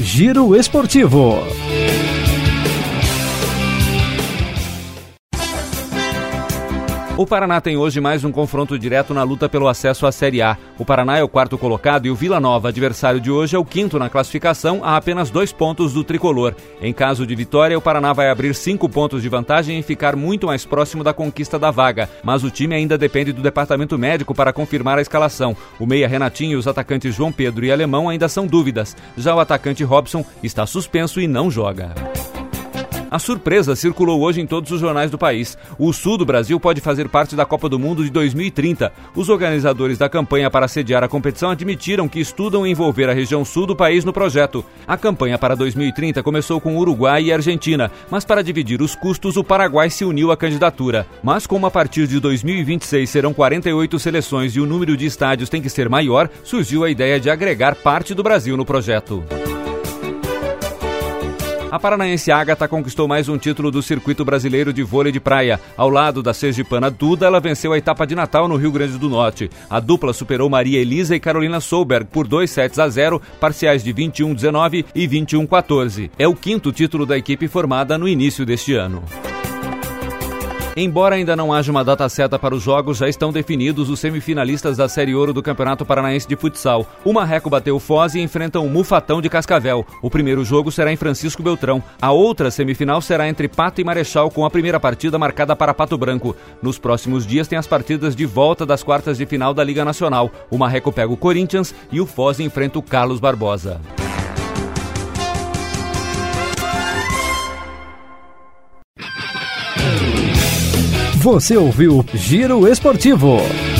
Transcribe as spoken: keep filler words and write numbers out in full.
Giro Esportivo. O Paraná tem hoje mais um confronto direto na luta pelo acesso à Série A. O Paraná é o quarto colocado e o Vila Nova, adversário de hoje, é o quinto na classificação, a apenas dois pontos do tricolor. Em caso de vitória, o Paraná vai abrir cinco pontos de vantagem e ficar muito mais próximo da conquista da vaga. Mas o time ainda depende do departamento médico para confirmar a escalação. O meia Renatinho e os atacantes João Pedro e Alemão ainda são dúvidas. Já o atacante Robson está suspenso e não joga. A surpresa circulou hoje em todos os jornais do país. O sul do Brasil pode fazer parte da Copa do Mundo de dois mil e trinta. Os organizadores da campanha para sediar a competição admitiram que estudam envolver a região sul do país no projeto. A campanha para dois mil e trinta começou com Uruguai e Argentina, mas para dividir os custos, o Paraguai se uniu à candidatura. Mas como a partir de dois mil e vinte e seis serão quarenta e oito seleções e o número de estádios tem que ser maior, surgiu a ideia de agregar parte do Brasil no projeto. A paranaense Ágata conquistou mais um título do Circuito Brasileiro de Vôlei de Praia. Ao lado da sergipana Duda, ela venceu a etapa de Natal no Rio Grande do Norte. A dupla superou Maria Elisa e Carolina Solberg por dois sets a zero, parciais de vinte e um a dezenove e vinte e um a quatorze. É o quinto título da equipe formada no início deste ano. Embora ainda não haja uma data certa para os jogos, já estão definidos os semifinalistas da Série Ouro do Campeonato Paranaense de Futsal. O Marreco bateu o Foz e enfrenta o Mufatão de Cascavel. O primeiro jogo será em Francisco Beltrão. A outra semifinal será entre Pato e Marechal, com a primeira partida marcada para Pato Branco. Nos próximos dias tem as partidas de volta das quartas de final da Liga Nacional. O Marreco pega o Corinthians e o Foz enfrenta o Carlos Barbosa. Você ouviu Giro Esportivo.